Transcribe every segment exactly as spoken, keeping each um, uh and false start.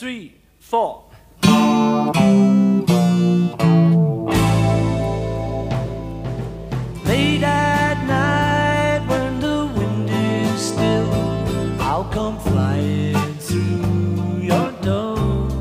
three, four. Late at night when the wind is still, I'll come flying through your door.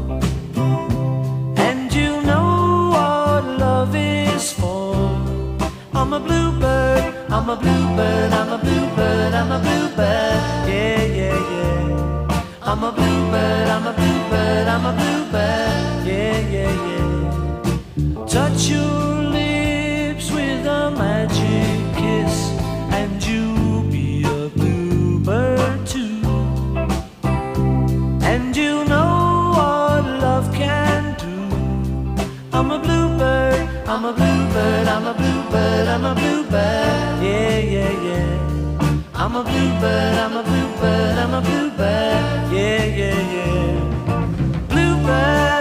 And you know what love is for. I'm a bluebird, I'm a bluebird, I'm a bluebird, I'm a bluebird, yeah, yeah, yeah. I'm a bluebird, I'm a bluebird, I'm a bluebird, yeah, yeah, yeah. Touch your lips with a magic kiss, and you'll be a bluebird too. And you know what love can do. I'm a bluebird, I'm a bluebird, I'm a bluebird, I'm a bluebird, yeah, yeah, yeah. I'm a bluebird, I'm a bluebird, I'm a bluebird, yeah, yeah, yeah. Bluebird.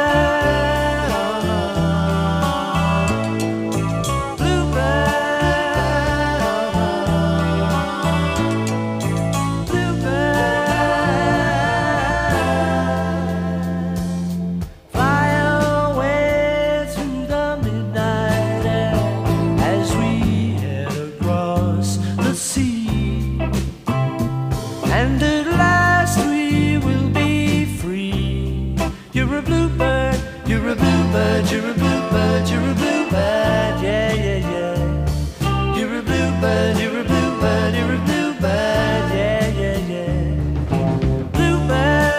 You're a bluebird, you're a bluebird, you're a bluebird, you're a bluebird, yeah, yeah, yeah. You're a bluebird, you're a bluebird, you're a bluebird, yeah, yeah, yeah. Bluebird,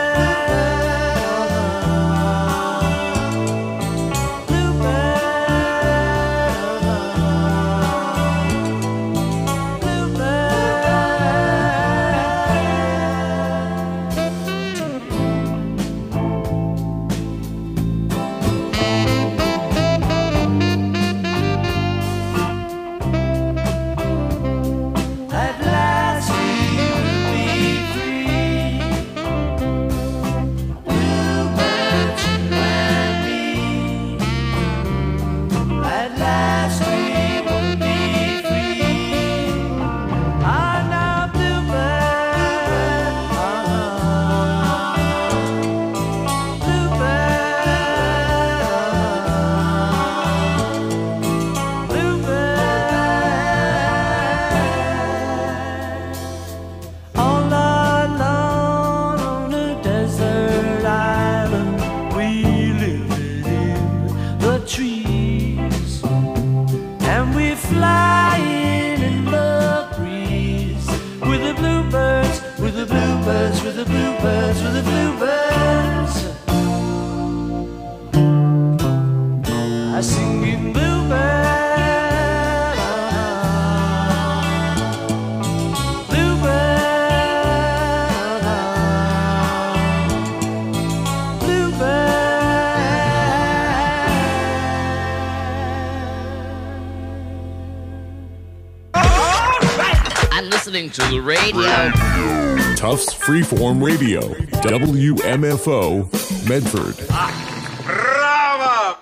bluebird, with the bluebirds, with the bluebirds. I sing in bluebird, bluebird, bluebird. I'm listening to the radio. Tufts Freeform Radio, W M F O, Medford. Bravo!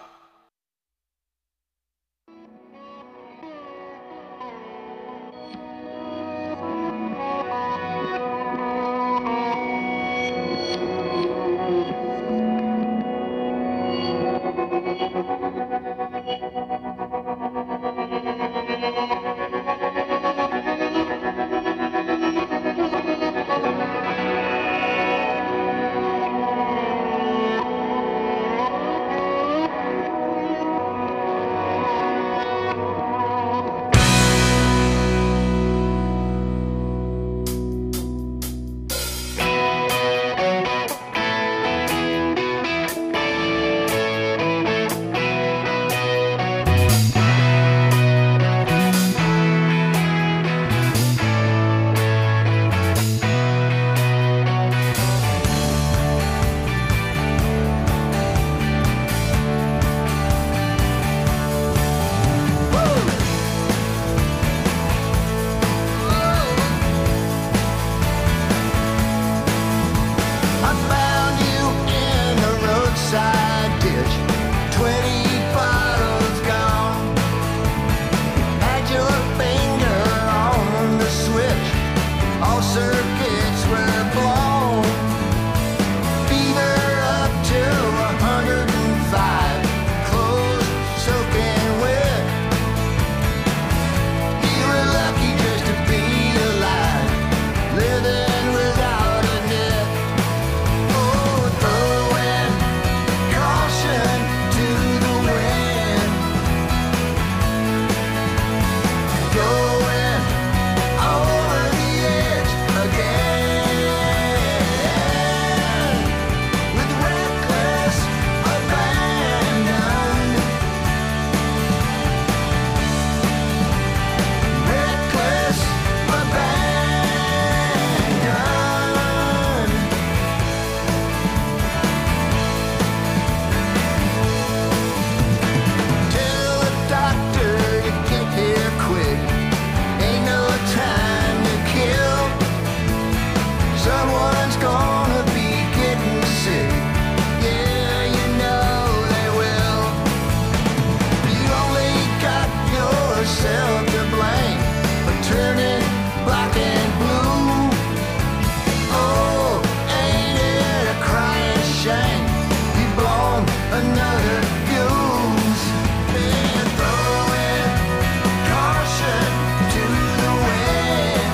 another fuse. And throwing caution to the wind.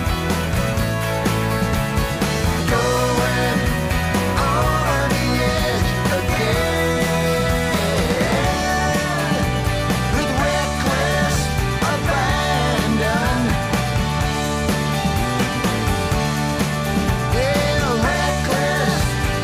Going over the edge again. With reckless abandon. Yeah, reckless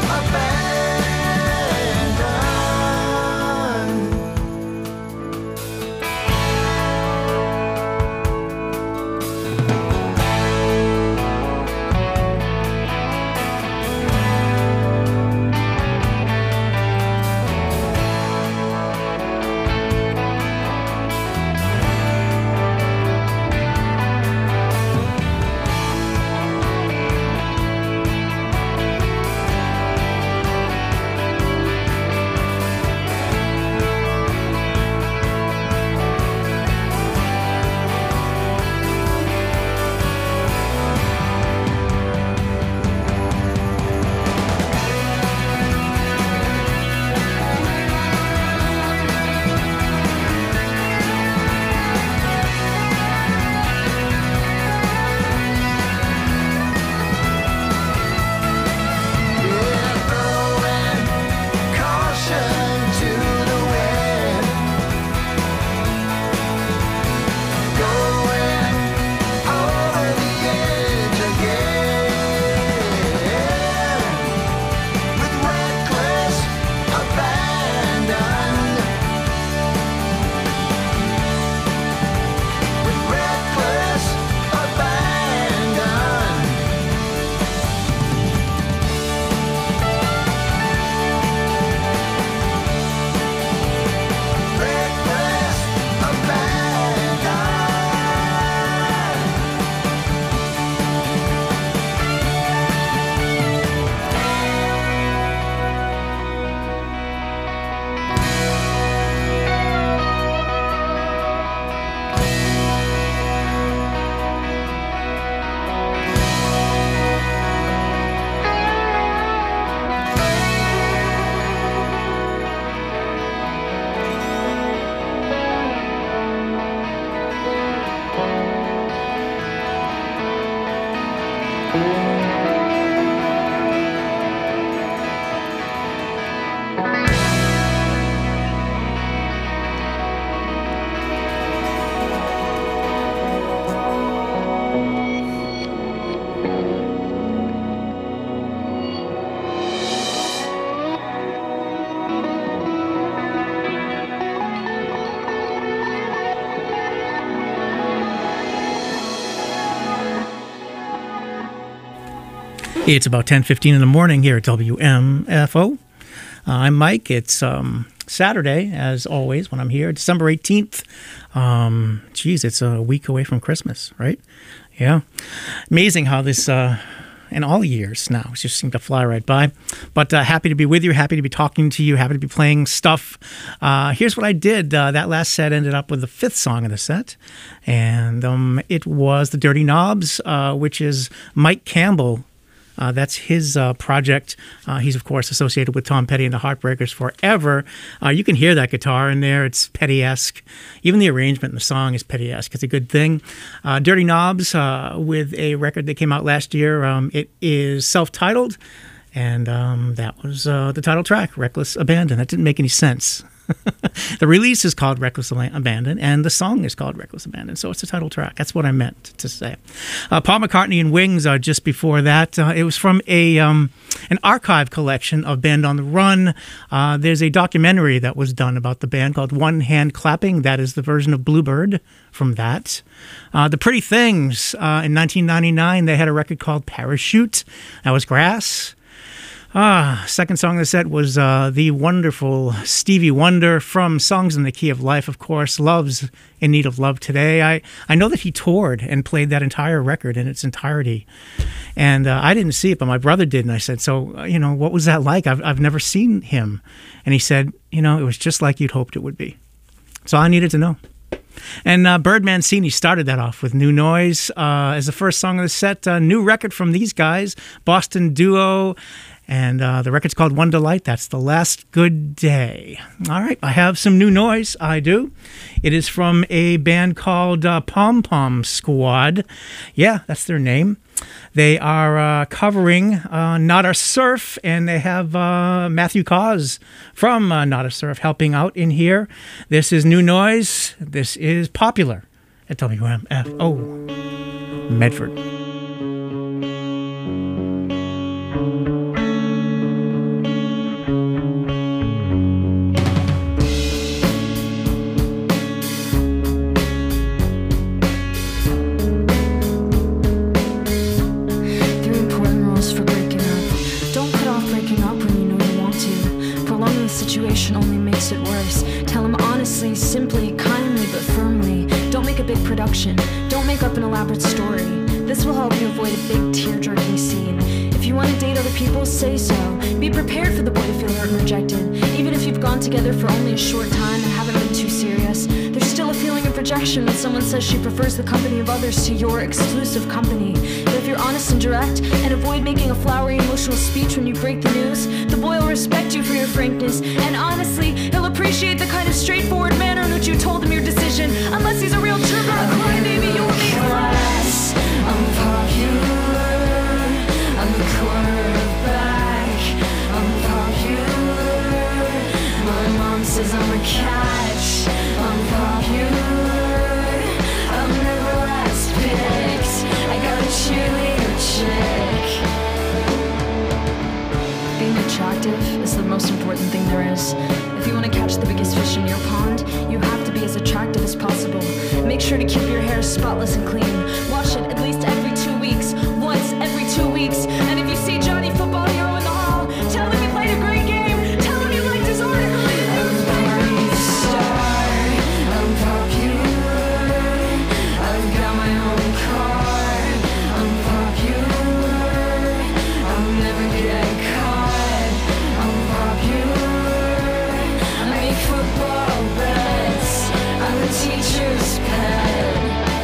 It's about ten fifteen in the morning here at W M F O. Uh, I'm Mike. It's um, Saturday, as always, when I'm here, December eighteenth. Um, geez, it's a week away from Christmas, right? Yeah. Amazing how this, uh, in all years now, it just seemed to fly right by. But uh, happy to be with you, happy to be talking to you, happy to be playing stuff. Uh, here's what I did. Uh, that last set ended up with the fifth song of the set. And um, it was The Dirty Knobs, uh, which is Mike Campbell. Uh, that's his uh, project. Uh, he's, of course, associated with Tom Petty and the Heartbreakers forever. Uh, you can hear that guitar in there. It's Petty-esque. Even the arrangement in the song is Petty-esque. It's a good thing. Uh, Dirty Knobs, uh, with a record that came out last year. Um, it is self-titled, and um, that was uh, the title track, Reckless Abandon. That didn't make any sense. The release is called Reckless Abandon, and the song is called Reckless Abandon, so it's the title track. That's what I meant to say. Uh, Paul McCartney and Wings are just before that. Uh, it was from a um, an archive collection of Band on the Run. Uh, there's a documentary that was done about the band called One Hand Clapping. That is the version of Bluebird from that. Uh, the Pretty Things, uh, in nineteen ninety-nine, they had a record called Parachute. That was Grass. Ah, second song of the set was uh, the wonderful Stevie Wonder from Songs in the Key of Life, of course, Love's in Need of Love Today. I, I know that he toured and played that entire record in its entirety. And uh, I didn't see it, but my brother did. And I said, so, uh, you know, what was that like? I've, I've never seen him. And he said, you know, it was just like you'd hoped it would be. So I needed to know. And uh, Bird Mancini started that off with New Noise uh, as the first song of the set. Uh, new record from these guys, Boston duo. And uh, the record's called One Delight. That's The Last Good Day. All right, I have some new noise. I do. It is from a band called uh, Pom Pom Squad. Yeah, that's their name. They are uh, covering uh, Not a Surf, and they have uh, Matthew Cause from uh, Not a Surf helping out in here. This is new noise. This is Popular at W M F O Medford. Only makes it worse. Tell him honestly, simply, kindly, but firmly. Don't make a big production. Don't make up an elaborate story. This will help you avoid a big tear-jerking scene. If you want to date other people, say so. Be prepared for the boy to feel hurt and rejected. Even if you've gone together for only a short time and haven't been too serious, there's still a feeling of rejection when someone says she prefers the company of others to your exclusive company. But if you're honest and direct and avoid making a flowery emotional speech when you break the news, the boy will respect you for your frankness, and honestly, he'll appreciate the kind of straightforward manner in which you told him your decision. Unless he's a real jerk or a crybaby, you'll be class. I'm popular. I'm the quarterback. I'm popular. My mom says I'm a catch. I'm popular. I'm never last picked. I got a cheerleader chick. Being attractive is the most important thing there is. If you want to catch the biggest fish in your pond, you have to be as attractive as possible. Make sure to keep your hair spotless and clean. Wash it at least every two weeks. Once every two weeks. And if you see Johnny Football Hero in the hall, tell him you played a great game. Tell him you liked his article. I'm a star. I'm popular. I've got my own car. I'm popular. I'll never get caught. I'm popular. I make football bets. I'm a teacher's pet.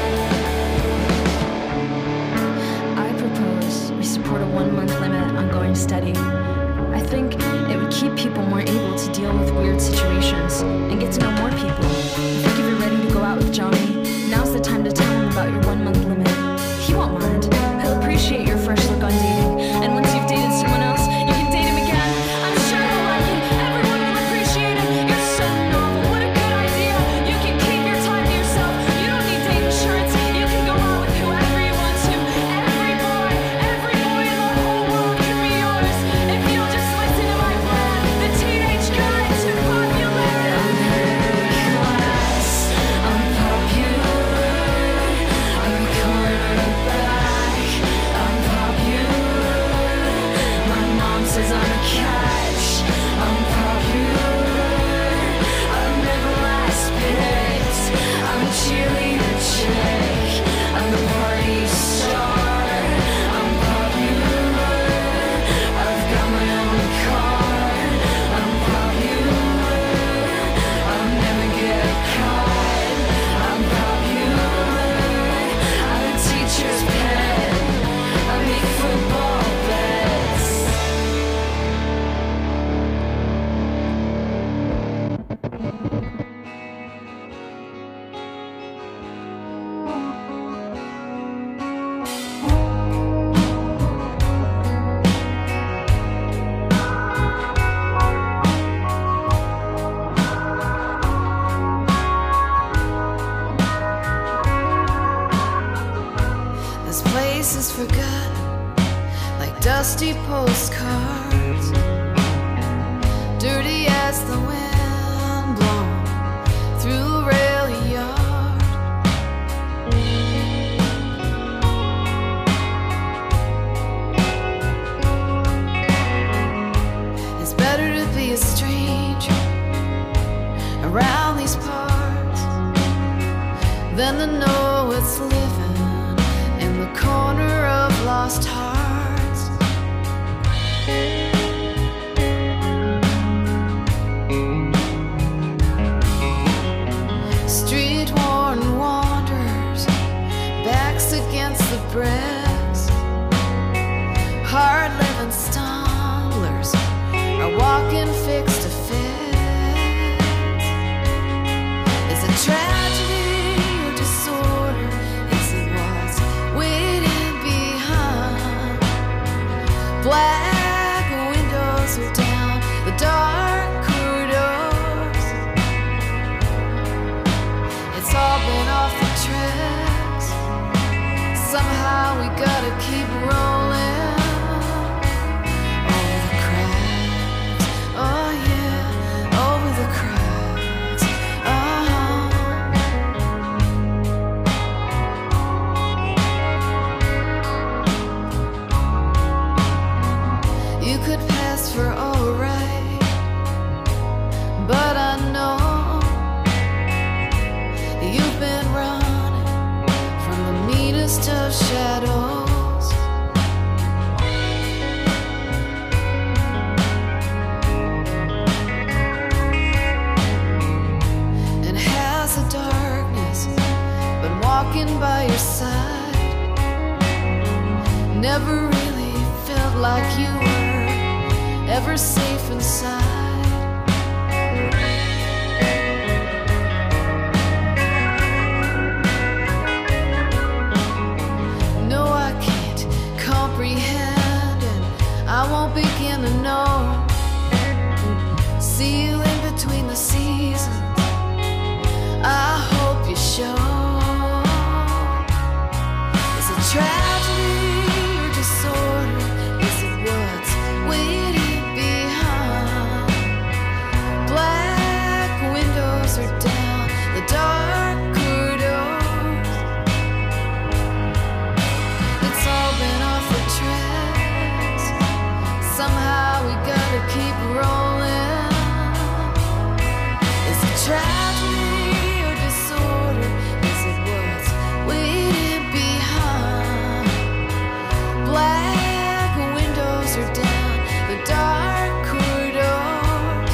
I propose we support a one-month limit on going steady. I think it would keep people more able to deal with weird situations and get to know more people. I think if you're ready to go out with Johnny, now's the time to tell him about your one-month limit. He won't mind. He'll appreciate your fresh look on dating. And once you've dated someone else, you can date him again. I'm sure he'll like it. Everyone will appreciate it. You're so novel. What a good idea. You can keep your time to yourself. You don't need date insurance. You can go out with whoever you want to. Every boy, every boy in the whole world can be yours. If you'll just listen to my plan, the teenage guide to popularity. I'm class. I'm popular. I'm a quarterback. I'm popular. My mom says I'm a catch. I'm popular. I'm never last picked. I'm a cheerleader chick. I'm the party star. I'm popular. I've got my own car. I'm popular. I'll never get caught. I'm popular. I'm a teacher's pet. I make football bets. This place is forgotten, like dusty postcards, dirty as the wind blown through a rail yard. It's better to be a stranger around these parts than to know it's living in the corner of lost hearts. Street worn wanderers, backs against the bricks, hard living stumblers by your side. Never really felt like you were ever safe inside. No, I can't comprehend, and I won't begin to know. See you in between the seasons, I hope you show. Is it tragedy or disorder? Is it what's waiting behind? Black windows are down, the dark corridors. It's all been off the tracks. Somehow we gotta keep rolling. Is it tragedy or disorder? Is it what's waiting behind? Black windows are down, the dark corridors.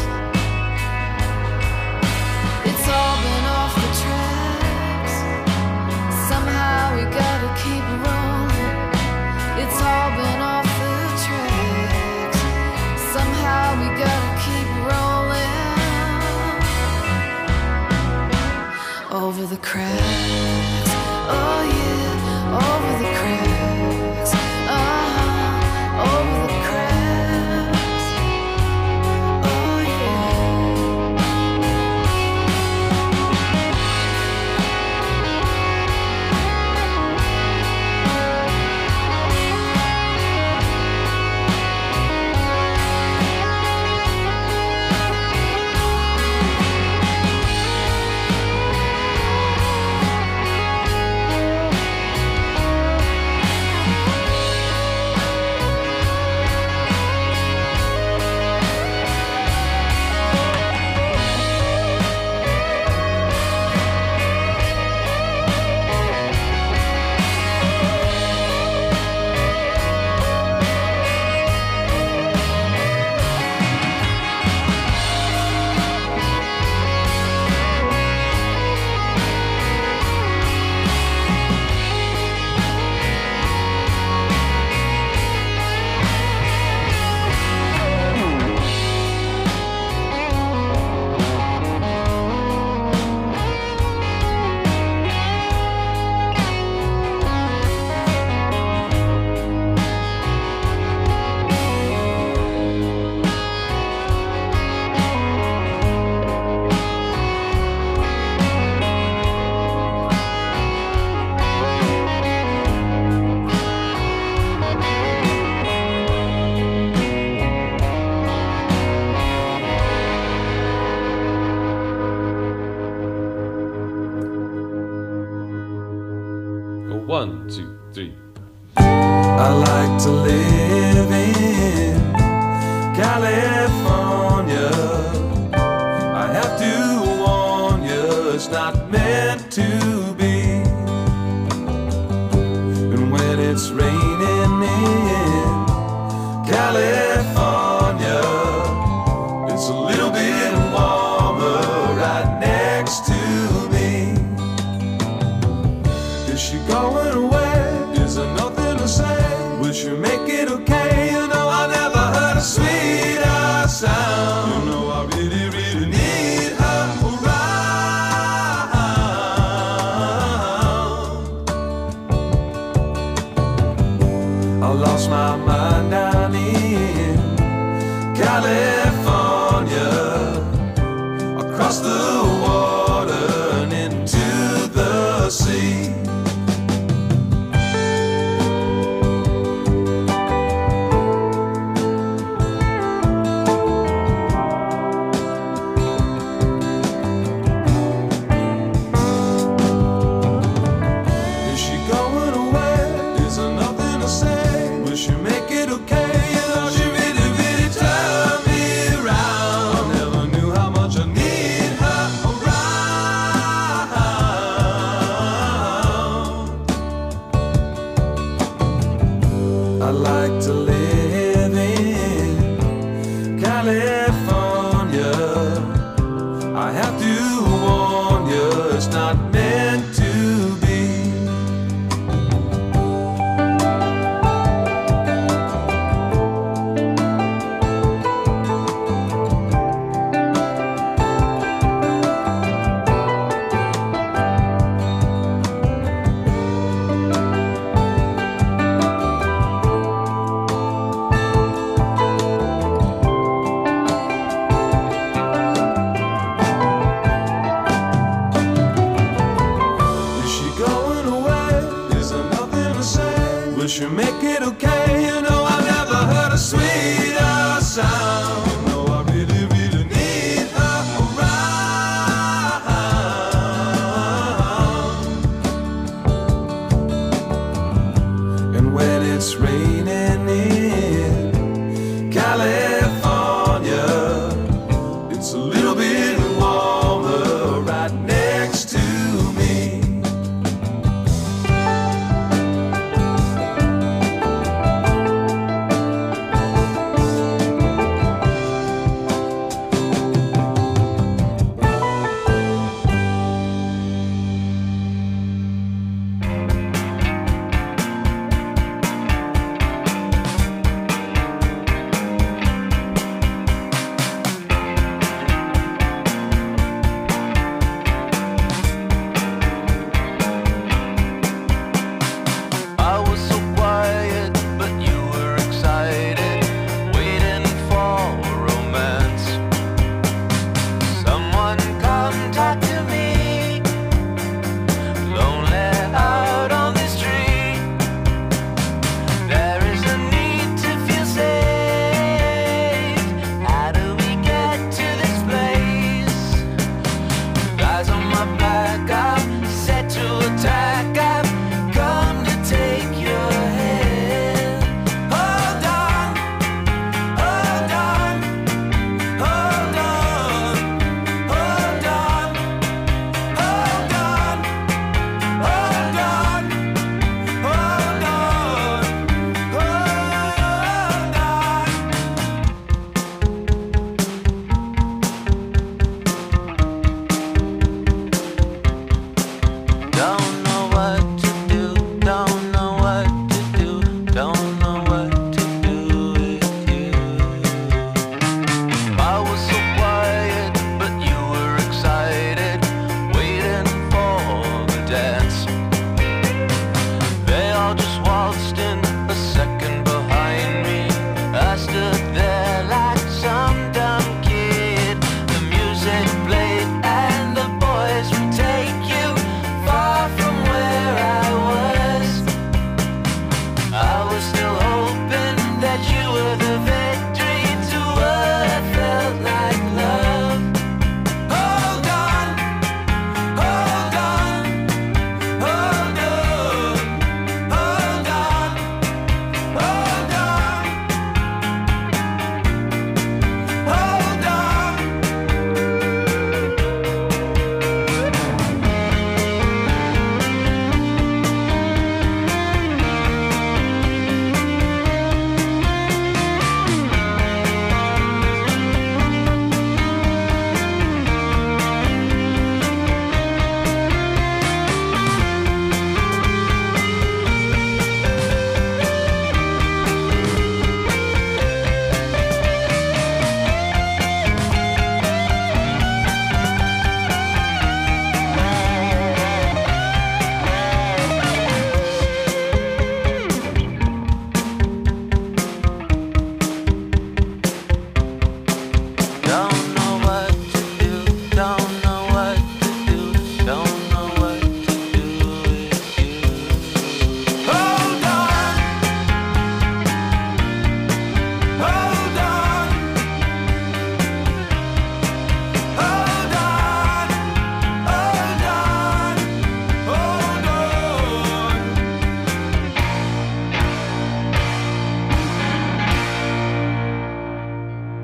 It's all been off the tracks. Somehow we gotta keep rolling. It's all been off the tracks. Somehow we gotta keep rolling. Over the cracks, oh yeah, over the cracks, uh-huh, over the cracks, oh yeah. One, two, three. I like to live in California. I have to warn you, it's not meant to be. And when it's raining in California, it's a little bit warmer right next to me. Is she going away? Is there nothing to say? Will she make it okay? You know I never heard a sweeter sound.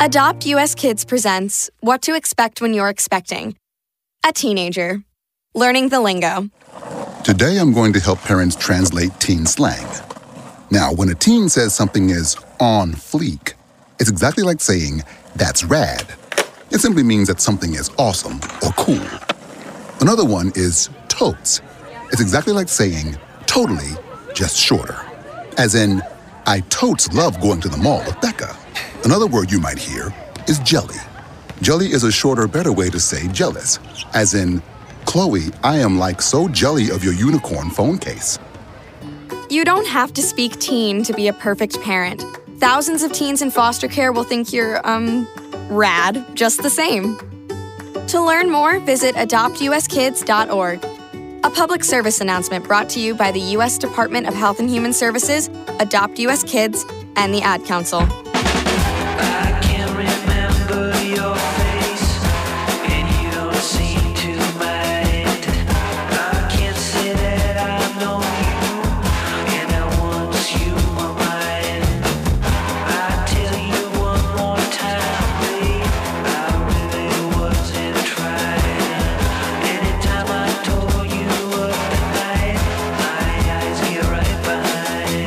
Adopt U S Kids presents What to Expect When You're Expecting. A teenager. Learning the lingo. Today I'm going to help parents translate teen slang. Now, when a teen says something is on fleek, it's exactly like saying, that's rad. It simply means that something is awesome or cool. Another one is totes. It's exactly like saying, totally, just shorter. As in, I totes love going to the mall with Becca. Another word you might hear is jelly. Jelly is a shorter, better way to say jealous. As in, Chloe, I am like so jelly of your unicorn phone case. You don't have to speak teen to be a perfect parent. Thousands of teens in foster care will think you're, um, rad just the same. To learn more, visit adopt u s kids dot org. A public service announcement brought to you by the U S Department of Health and Human Services, Adopt U S Kids, and the Ad Council. I can't remember your face, and you don't seem to mind. I can't say that I know you, and I want you on mine. I tell you one more time, babe, I really wasn't trying. Anytime I told you up at night, my eyes get right behind.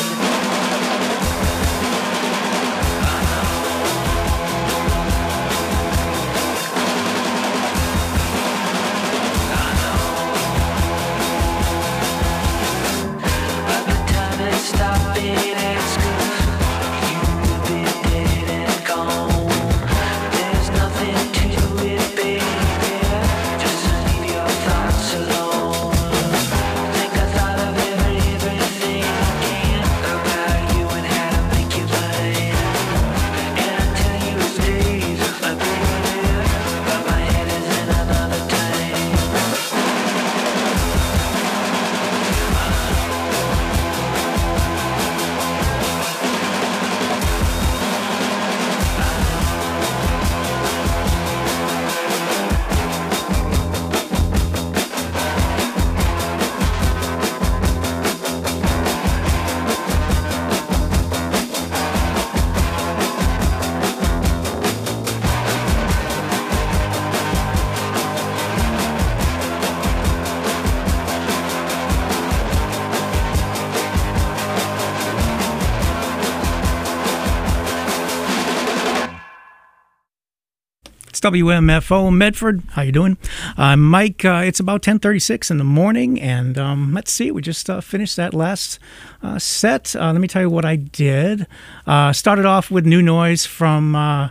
Stop being exclusive. You would be dead and gone. There's nothing to it, baby. Just leave your thoughts alone. Think I thought of every, everything I can about you and how to make you mine. And I tell you it's days, my baby, but my head is in another time. W M F O Medford. How you doing? I'm Mike. Uh, it's about ten thirty-six in the morning, and um, let's see. We just uh, finished that last uh, set. Uh, let me tell you what I did. Uh, started off with New Noise from uh,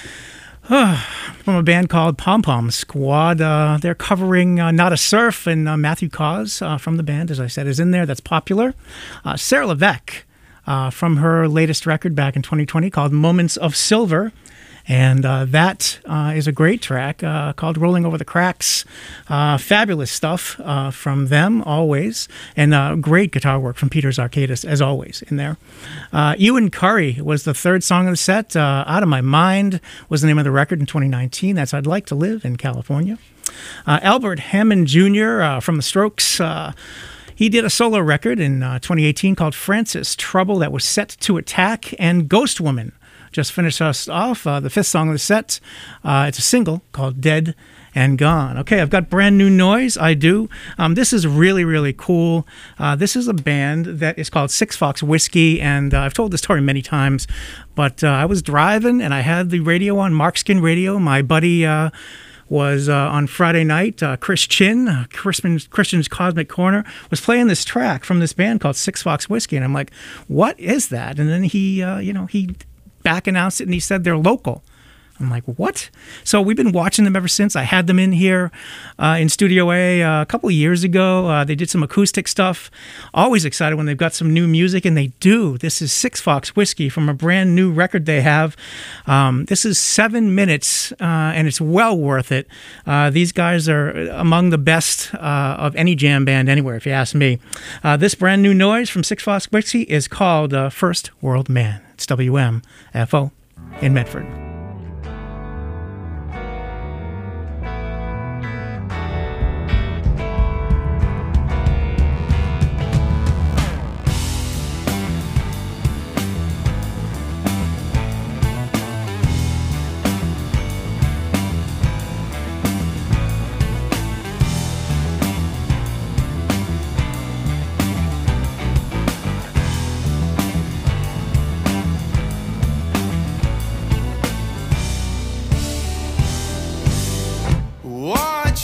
uh, from a band called Pom Pom Squad. Uh, they're covering uh, Not a Surf, and uh, Matthew Cause uh, from the band, as I said, is in there. That's popular. Uh, Sarah Levesque uh, from her latest record back in twenty twenty called Moments of Silver. And uh, that uh, is a great track uh, called Rolling Over the Cracks. Uh, fabulous stuff uh, from them, always. And uh, great guitar work from Peter Zarkadis, as always, in there. Uh, Ewan Curry was the third song of the set. Uh, Out of My Mind was the name of the record in twenty nineteen. That's I'd Like to Live in California. Uh, Albert Hammond Junior Uh, from The Strokes. Uh, He did a solo record in uh, twenty eighteen called Francis Trouble that was set to attack. And Ghost Woman just finished us off, uh, the fifth song of the set. Uh, it's a single called Dead and Gone. Okay, I've got brand new noise. I do. Um, this is really, really cool. Uh, this is a band that is called Six Fox Whiskey, and uh, I've told this story many times, but uh, I was driving, and I had the radio on, Markskin Radio. My buddy uh, was uh, on Friday night, uh, Chris Chin, uh, Christian's, Christian's Cosmic Corner, was playing this track from this band called Six Fox Whiskey, and I'm like, what is that? And then he, uh, you know, he back announced it, and he said they're local. I'm like, what? So we've been watching them ever since. I had them in here uh, in Studio A uh, a couple of years ago. Uh, they did some acoustic stuff. Always excited when they've got some new music, and they do. This is Six Fox Whiskey from a brand new record they have. Um, this is seven minutes, uh, and it's well worth it. Uh, these guys are among the best uh, of any jam band anywhere, if you ask me. Uh, this brand new noise from Six Fox Whiskey is called uh, First World Man. It's W M F O in Medford.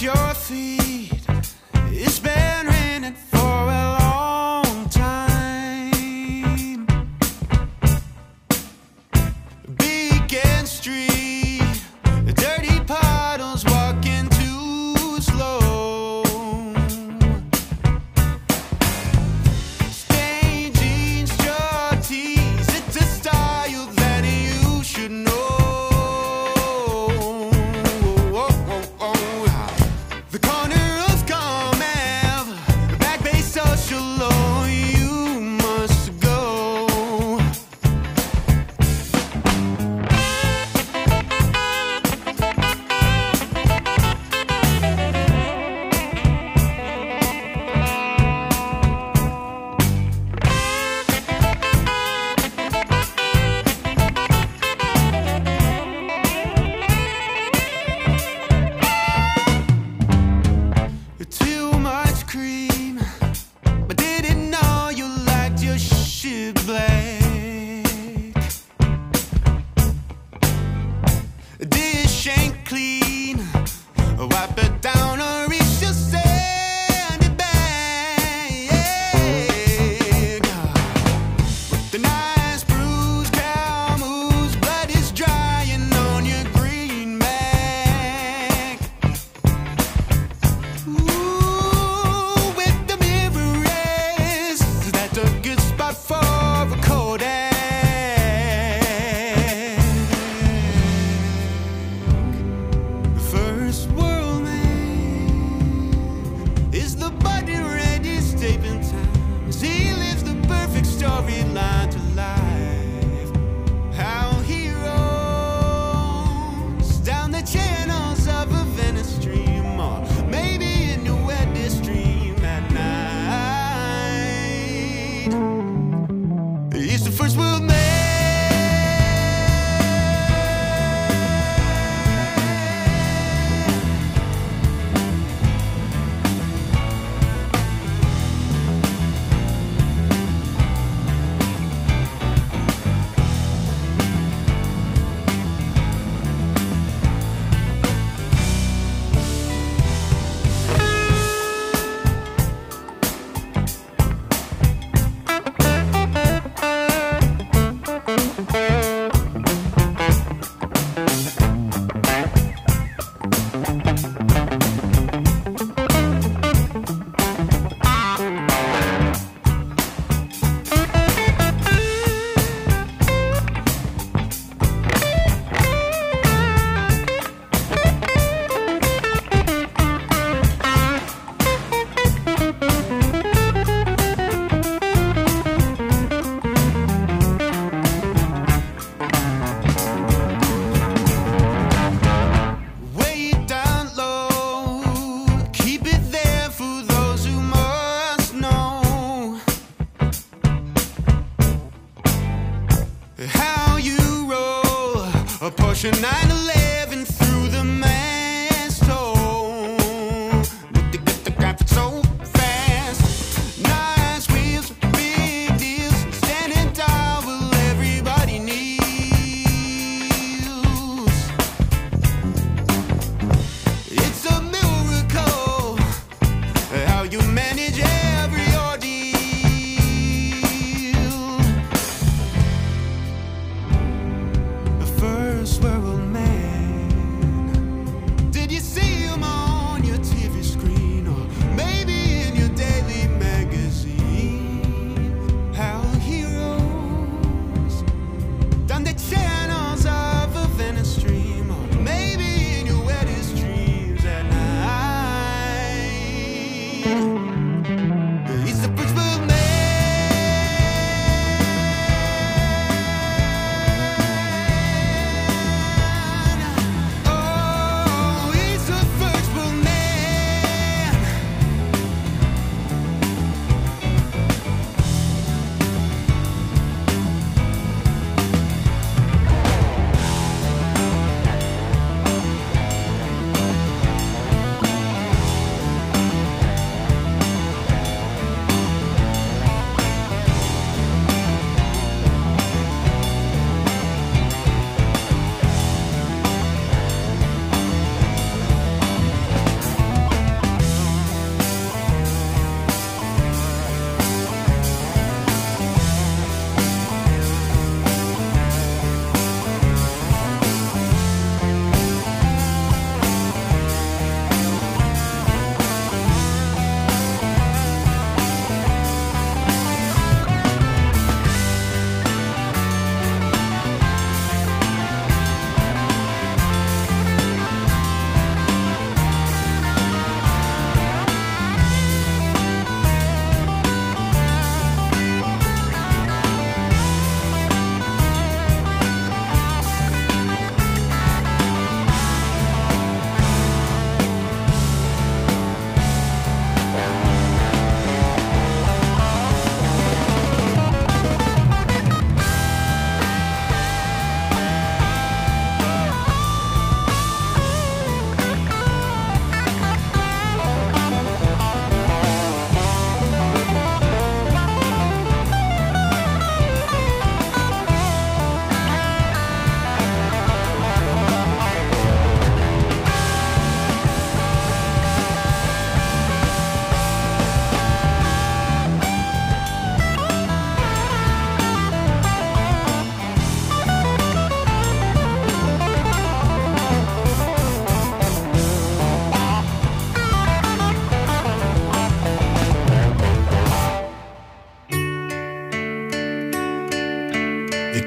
your feet. It's been raining for a long time. Beacon Street, dirty puddles walking too slow. Stained jeans, your tees, it's a style that you should know. The corner of Calm Ave, Back Bay Social, oh, you must go. Too much cream, but didn't know you liked your shit black. Dish ain't clean, wipe it down or reach your sand it back. With the nice bruise, cow moves, blood is drying on your green back. Ooh, with the mirror race, that's a good spot for a Kodak. First world man is the body ready stepping time as he lives the perfect storyline to life. How he roams down the channels of a Venice stream, or maybe in your wetness dream at night. He's the first world man. Way down low, keep it there for those who must know how you roll a Porsche nine eleven through the man's toe. Need to get the graphics so fast. Nice wheels, big deals, standing tall will everybody kneels. It's a miracle how you manage every ordeal. The first world man.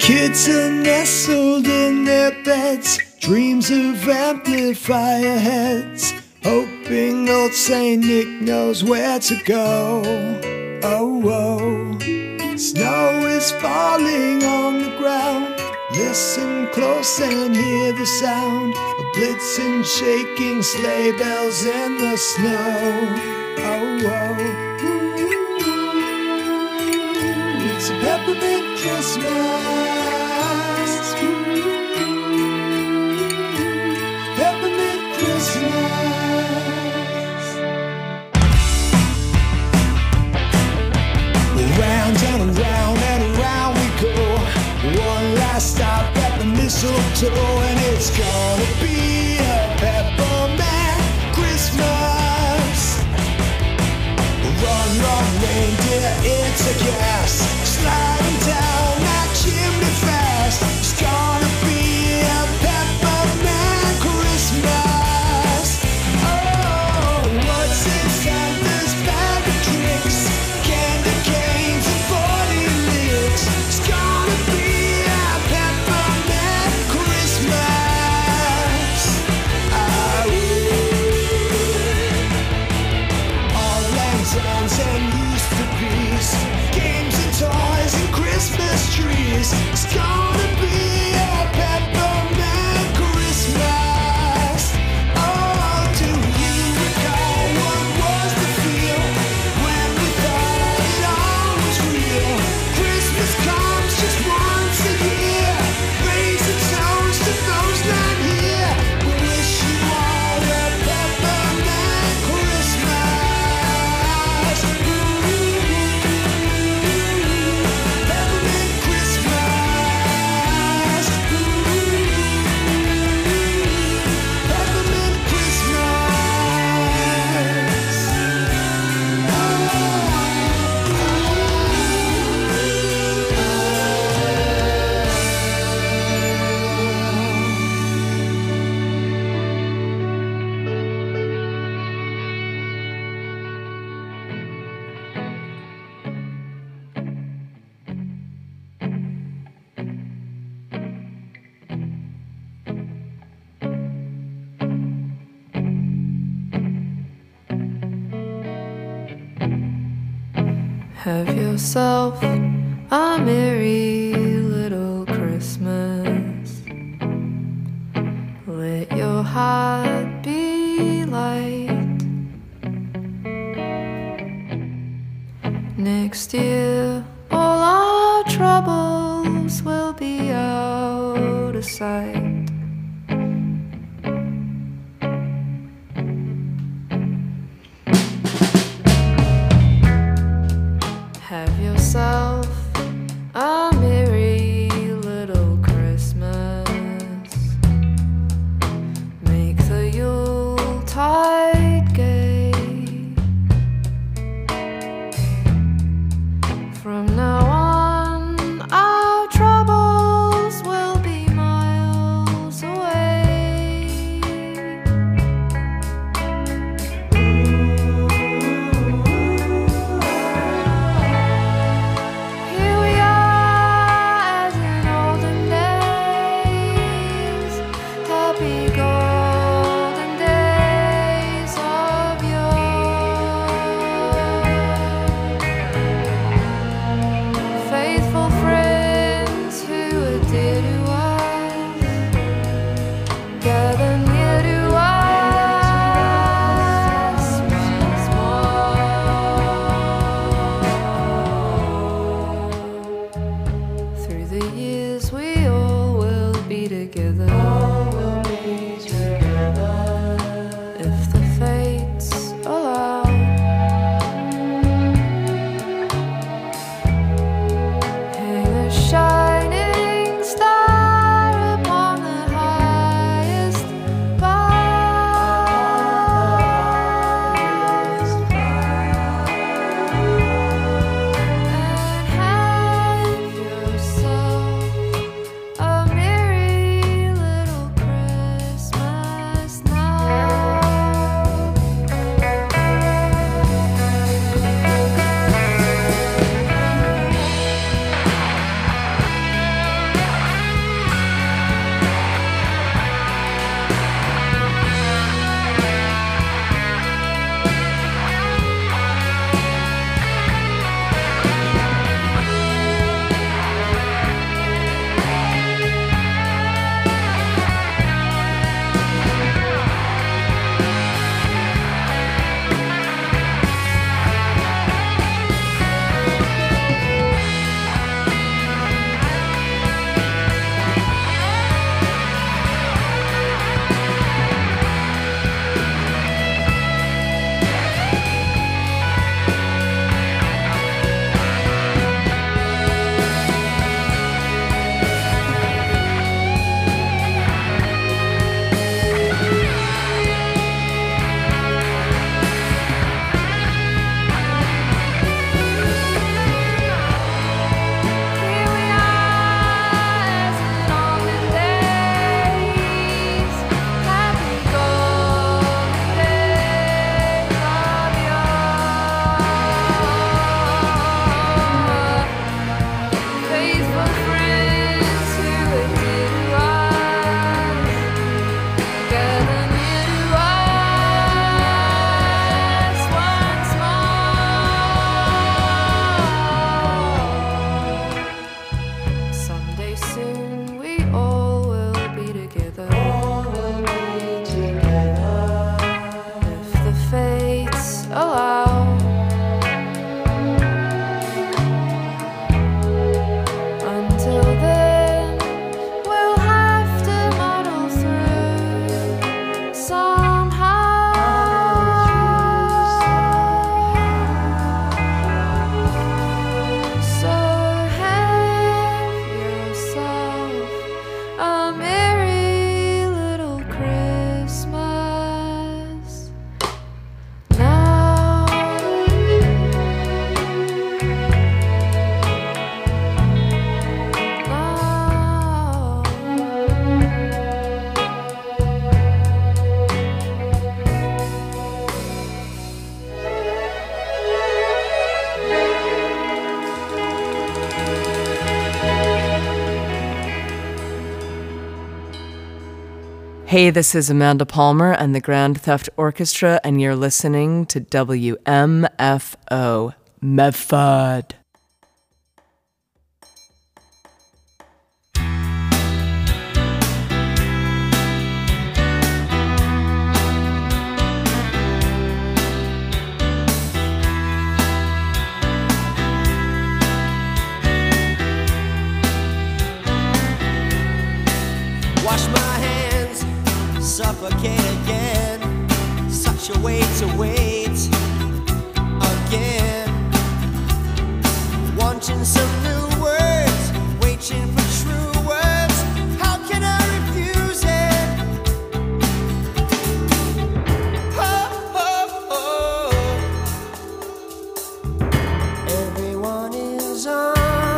Kids are nestled in their beds, dreams of amplifier heads, hoping old Saint Nick knows where to go. Oh, oh. Snow is falling on the ground. Listen close and hear the sound of blitzing, shaking sleigh bells in the snow. Oh, oh. It's a peppermint Christmas. Peppermint Christmas. Round and around and around we go. One last stop at the mistletoe, and it's gonna be a peppermint Christmas. Run, run, reindeer, it's a gas, sliding down that chimney fast. It's gonna be a peppermint Christmas. Oh, what's in Santa's bag of tricks? Candy canes and forty licks. It's gonna be a peppermint Christmas. Ah, ooh. All lanterns and used to be's, games and toys and Christmas trees. It's gonna be a peppermint Christmas. Oh, do you recall what was the feel when we thought it all was real? Christmas comes just once a year. Raise a toast to those not here. We wish you all a peppermint Christmas. Peppermint Christmas. Peppermint Have yourself a merry little Christmas. Let your heart be light. Next year, all our troubles will be out of sight. Have yourself a merry little Christmas. Make the Yuletide gay. From now on, our troubles will be mild. Hey, this is Amanda Palmer and the Grand Theft Orchestra, and you're listening to W M F O Medford. Wash my hands, suffocate again. Such a way to wait again. Wanting some new words, waiting for true words. How can I refuse it? Oh, oh, oh. Everyone is on.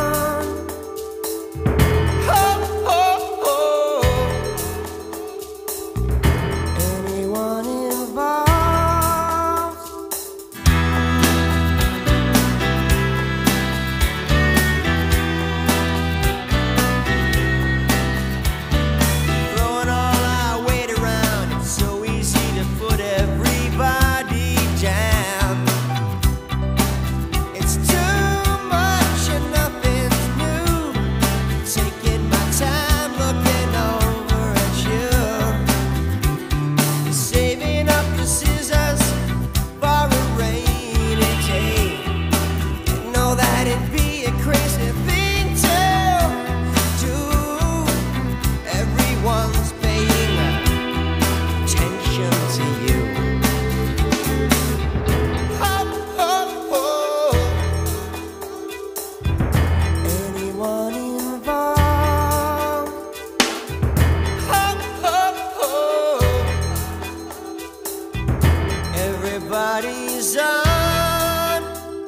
Everybody's on.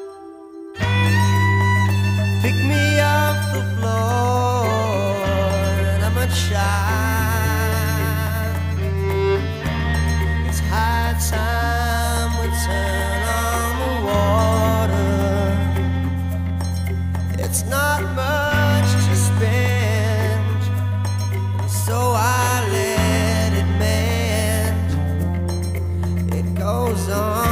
Pick me off the floor, and I'm a child. It's high time we turn on the water. It's not much to spend, so I let it mend. It goes on.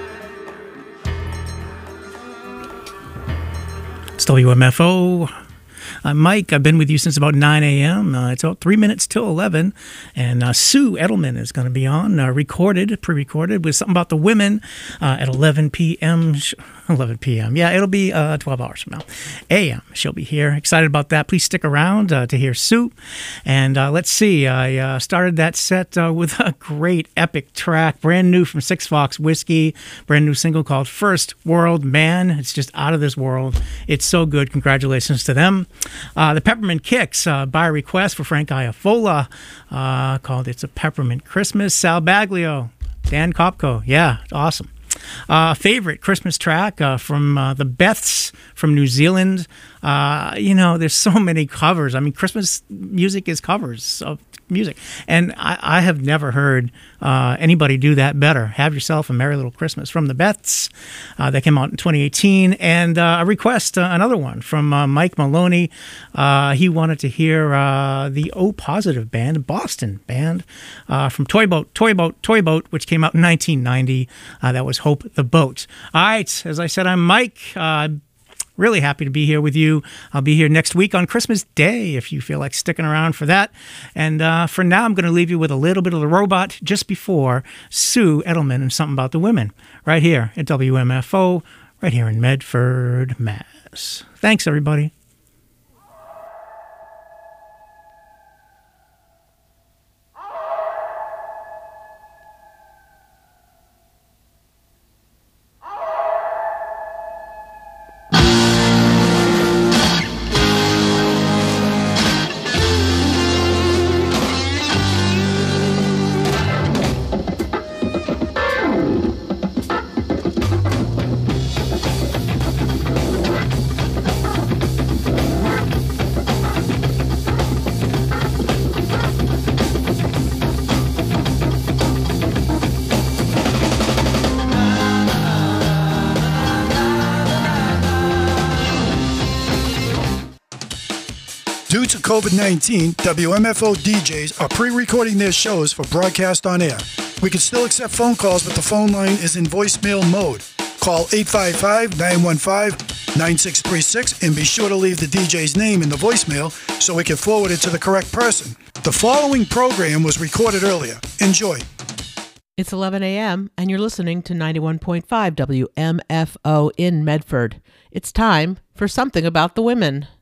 W M F O, I'm Mike. I've been with you since about nine a.m. Uh, it's about three minutes till eleven. And uh, Sue Edelman is going to be on, uh, recorded, pre-recorded, with something about the women uh, at eleven p.m. eleven p.m. Yeah, it'll be uh, twelve hours from now. A M. She'll be here. Excited about that. Please stick around uh, to hear Sue. And uh, let's see. I uh, started that set uh, with a great epic track, brand new from Six Fox Whiskey, brand new single called First World Man. It's just out of this world. It's so good. Congratulations to them. Uh, the Peppermint Kicks, uh, by request for Frank Iafola, uh, called It's a Peppermint Christmas. Sal Baglio, Dan Kopko. Yeah, it's awesome. Uh, favorite Christmas track uh, from uh, the Beths from New Zealand. Uh, you know, there's so many covers. I mean, Christmas music is covers of music. And I, I have never heard uh, anybody do that better. Have Yourself a Merry Little Christmas from the Beths. Uh, that came out in twenty eighteen. And uh, a request, uh, another one from uh, Mike Maloney. Uh, he wanted to hear uh, the O Positive Band, Boston band, uh, from Toy Boat, Toy Boat, Toy Boat, which came out in nineteen ninety. Uh, that was Hope the Boat. All right, as I said, I'm Mike. Uh, Really happy to be here with you. I'll be here next week on Christmas Day if you feel like sticking around for that. And uh, for now, I'm going to leave you with a little bit of the Robot just before Sue Edelman and Something About the Women right here at W M F O, right here in Medford, Mass. Thanks, everybody. Due to COVID nineteen, W M F O D Js are pre-recording their shows for broadcast on air. We can still accept phone calls, but the phone line is in voicemail mode. Call eight five five, nine one five, nine six three six and be sure to leave the D J's name in the voicemail so we can forward it to the correct person. The following program was recorded earlier. Enjoy. It's eleven a.m. and you're listening to ninety-one point five W M F O in Medford. It's time for Something About the Women.